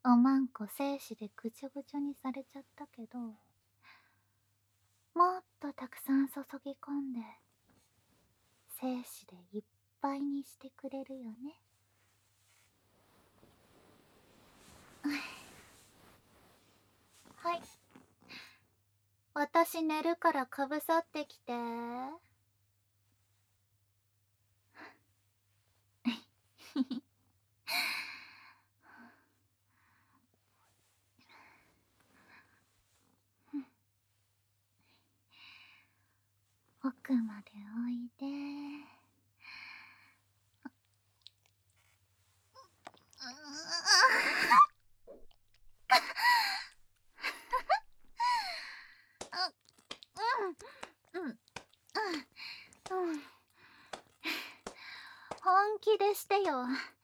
おまんこ精子でぐちょぐちょにされちゃったけど、もっとたくさん注ぎ込んで精子でいっぱいにしてくれるよね。はい、私寝るからかぶさってきて。奥までおいで。本気でしてよ。今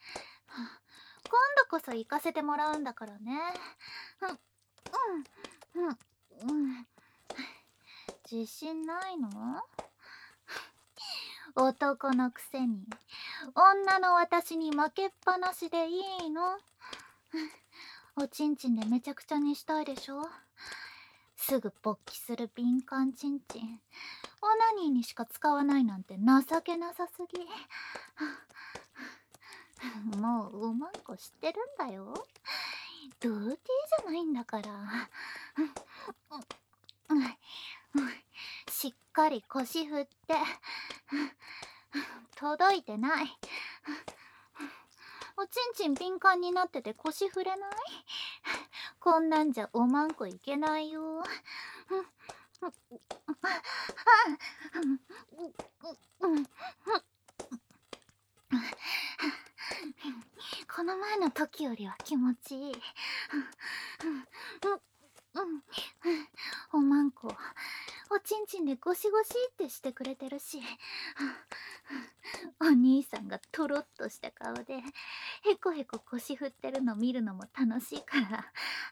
度こそ行かせてもらうんだからね。自信ないの？男のくせに女の私に負けっぱなしでいいの？おちんちんでめちゃくちゃにしたいでしょ？すぐ勃起する敏感ちんちん、オナニーにしか使わないなんて情けなさすぎ。もうおまんこ知ってるんだよ。ドゥーティーじゃないんだから。しっかり腰振って。届いてない。おちんちん敏感になってて腰振れない？こんなんじゃおまんこいけないよ。この前の時よりは気持ちいい。おまんこおちんちんでゴシゴシってしてくれてるし、お兄さんがトロッとした顔でへこへこ腰振ってるの見るのも楽しいから。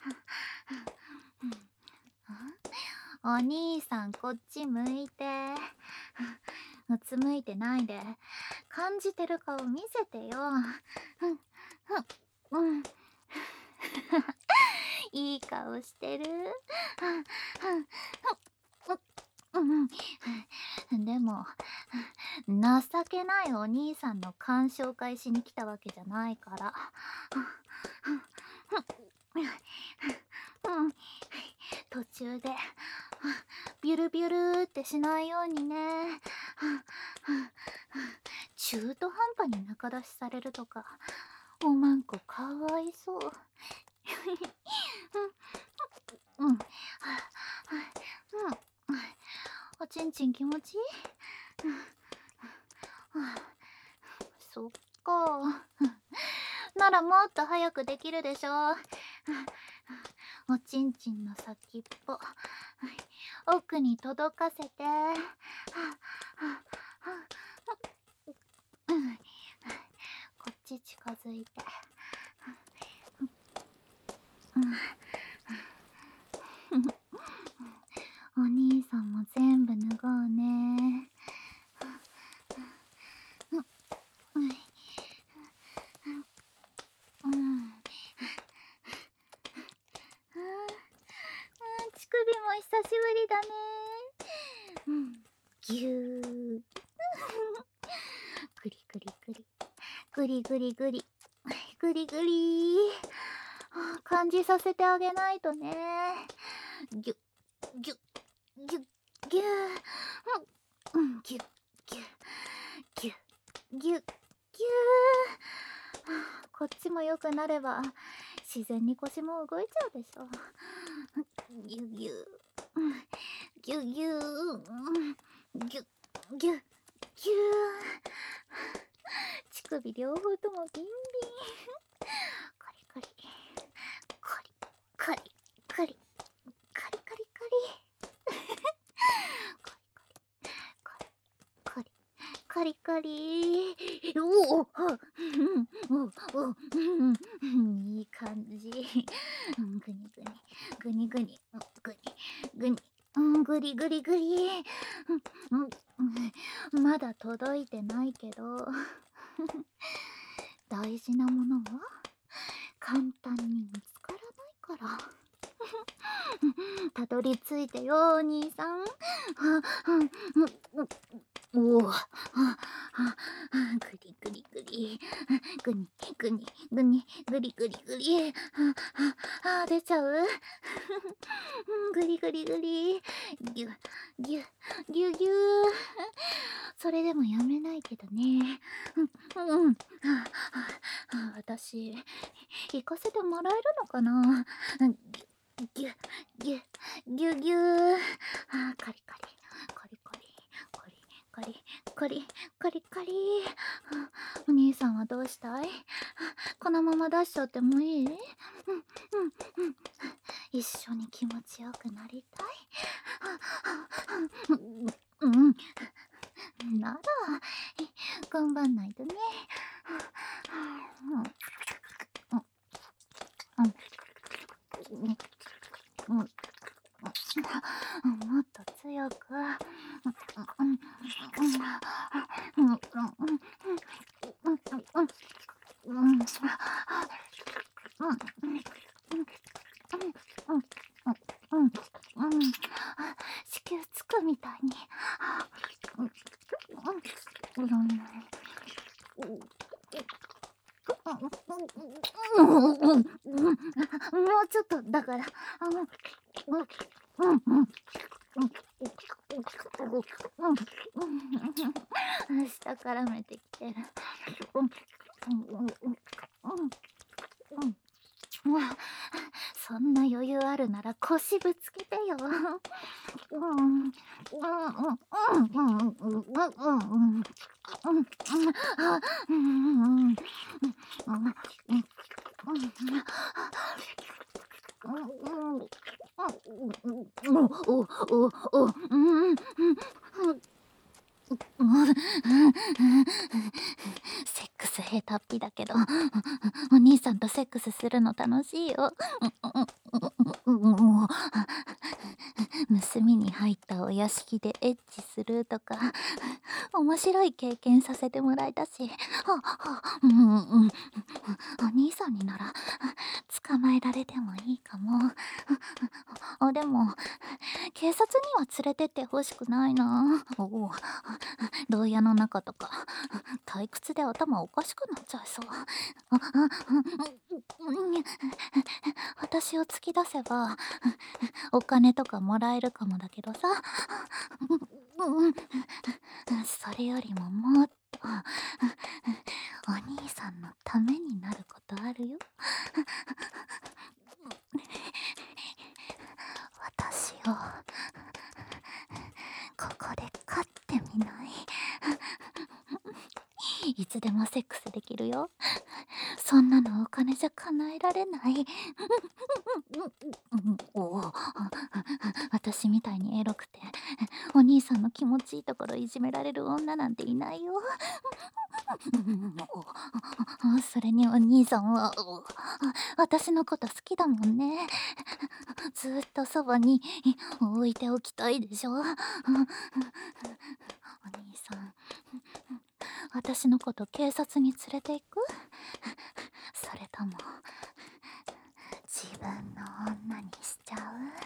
お兄さんこっち向いて。うつむいてないで感じてる顔見せてよ。いい顔してる。でも情けないお兄さんの鑑賞会しに来たわけじゃないから。途中でビュルビュルってしないようにね。中途半端に中出しされるとかおまんこかわいそう。おちんちん気持ちいい？そっか。ならもっと早くできるでしょ。おちんちんの先っぽ奥に届かせて。こっち近づいて。お兄さんも全部脱ごうね。乳首も久しぶりだね。ぎゅー。グリグリグリ。グリグリグリ。グリグリ。感じさせてあげないとね。ぎゅぎゅぎゅぎゅぎゅぎゅぎゅぎゅぎゅ。こっちも良くなれば自然に腰も動いちゃうでしょ。ぎゅぎゅぎゅぎゅぎゅぎゅぎゅ。乳首両方ともビンビン。カリカリカリカリカリカリカリカリカリカリカリ。おお、いい感じ。グニグニグニグニグニグリグリグリ。まだ届いてないけど大事なものは簡単に見つかからたどり着いてよお兄さん。おお、グリグリグリ、グニグニグニ、グリグリグリ、出ちゃう。グリグリグリ、ギュギュギュギュ。それでもやめないけどね。私行かせてもらえるのかな。ギュギュギュギュ。カリカリカリカリカリカリカリカリカリ。お兄さんはどうしたい？このまま出しちゃってもいい？一緒に気持ちよくなりたい。なら頑張んないとね。もっと強く。子宮つくみたいに。もうちょっとだから。下からめてきてる。そんな余裕あるなら腰ぶつけてよ。セックス下手っぴだけどお兄さんとセックスするの楽しいよ。盗みに入ったお屋敷でエッチするとか面白い経験させてもらえたし、お兄さんになら捕まえられてもいいかも。でも警察には連れてってほしくないな。牢屋の中とか退屈で頭おかしくなっちゃいそう。私を突き出せばお金とかもらえるかもだけどさ。それよりももっとお兄さんのためになることあるよ。私をここで飼ってみない？いつでもセックスできるよ。そんなのお金じゃ叶えられない。私みたいにエロくてお兄さんの気持ちいいところいじめられる女なんていないよ。それにお兄さんは私のこと好きだもんね。ずっとそばに置いておきたいでしょ。お兄さん、私のこと警察に連れて行く？それとも自分の女にしちゃう？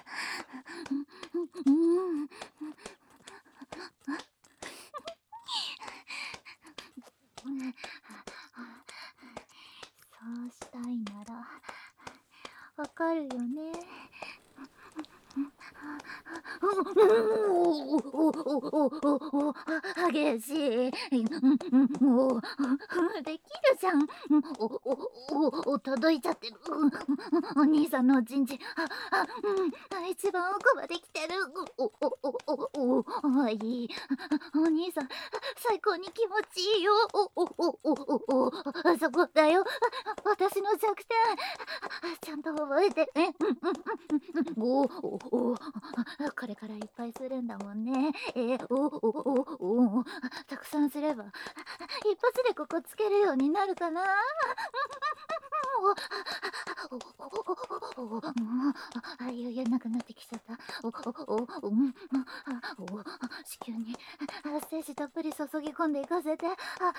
そうしたいならわかるよね。激しい。もうできるじゃん。届いちゃってる。お兄さんのおちんちん一番奥まで来てる。いい。お兄さん最高に気持ちいいよ。そこだよ。私の弱点ちゃんと覚えて。これからいっぱいするんだもんね。 おたくさんすれば一発でここつけるようになるかな。いやいやなくなってきちゃった。子宮に精子たっぷり注ぎ込んでいかせて。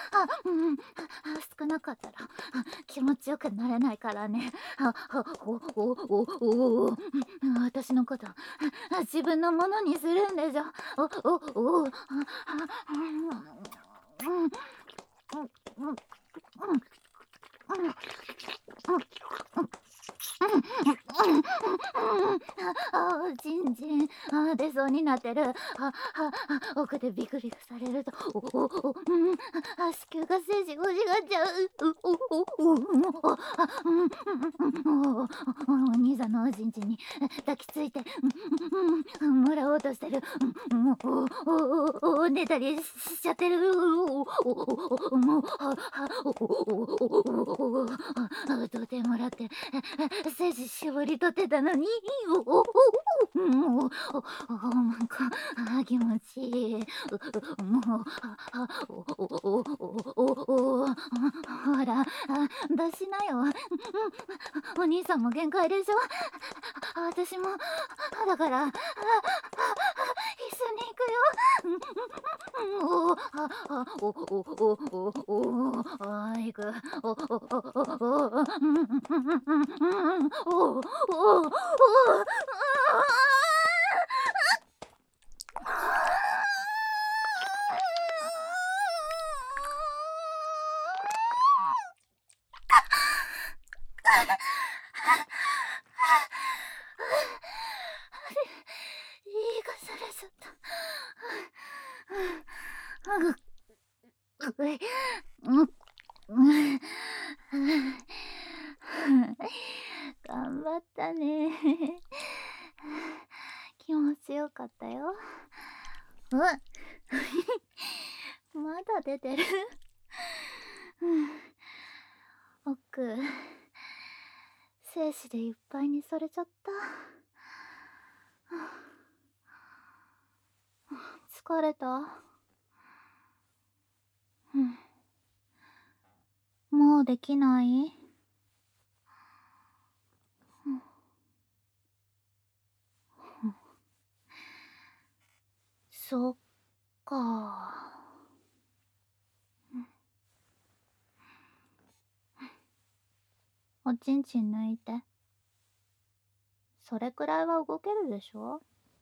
少なかったら気持ちよくなれないからね。私のこと自分のものにするんでしょ。じんじん出そうになってる。奥でビクビクされると子宮が精子欲しがっちゃう。お兄さんのおちんちんに抱きついてもらおうとしてる。寝たりしちゃってる。土手もらって精子絞り取ってたのに。なんか気持ちいい。もうほら出しなよ。お兄さんも限界でしょ。私もだから一緒に行くよ。行く。いいかされちゃった。頑張ったね。気持ちよかったよ。まだ出てる。奥精子でいっぱいにされちゃった。疲れた。もうできない？そっか。おちんちん抜いて。それくらいは動けるでしょ。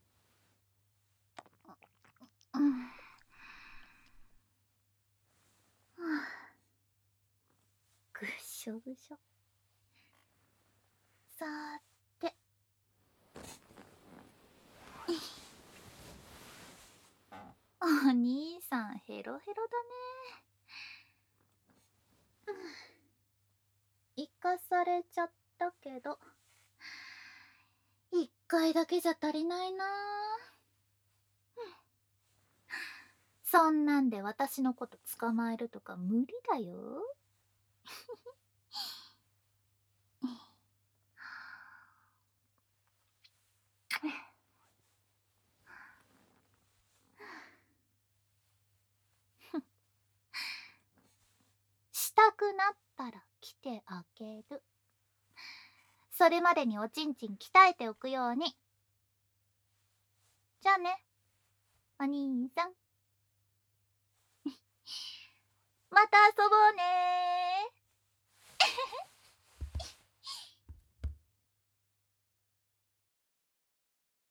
ぐっしょぐしょ。さーて。お兄さんヘロヘロだね。生かされちゃったけど一回だけじゃ足りないな。そんなんで私のこと捕まえるとか無理だよ。したくなったら来てあげる。それまでにおちんちん鍛えておくように。じゃあね、お兄さん。また遊ぼうねー。